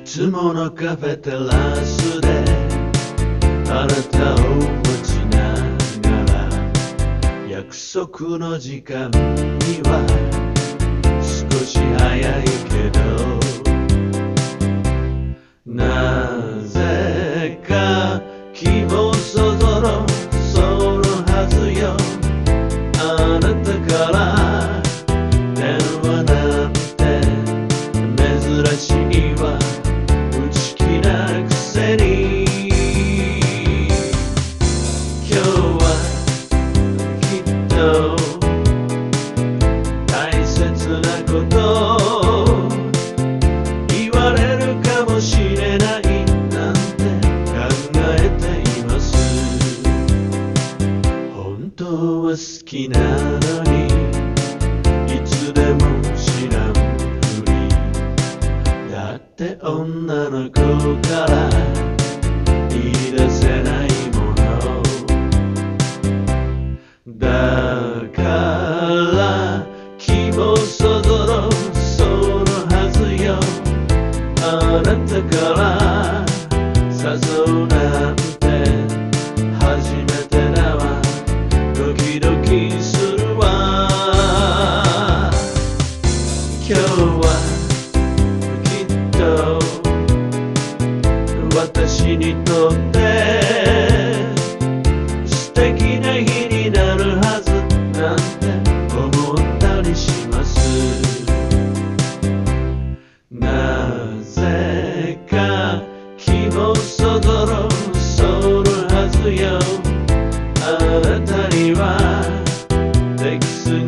つものカフェテラスであなたを待ちながら、約束の時間には少し早いけど、なぜか気もそぞろそのはずよ。あなたから電話なんて珍しいわ、内気なくせに。今日はきっと大切なこと言われるかもしれないなんて考えています。本当は好きなのにいつでも知らんふり。だって女の子から言い出せないものだから、気もそぞろそのはずよ。あなたから誘うなんて初めてだわ、ドキドキするわ。今日はきっと私にとって素敵な日になるはずなんて思ったりします。なぜか気もそぞろそのはずよ。あなたにはできすぎ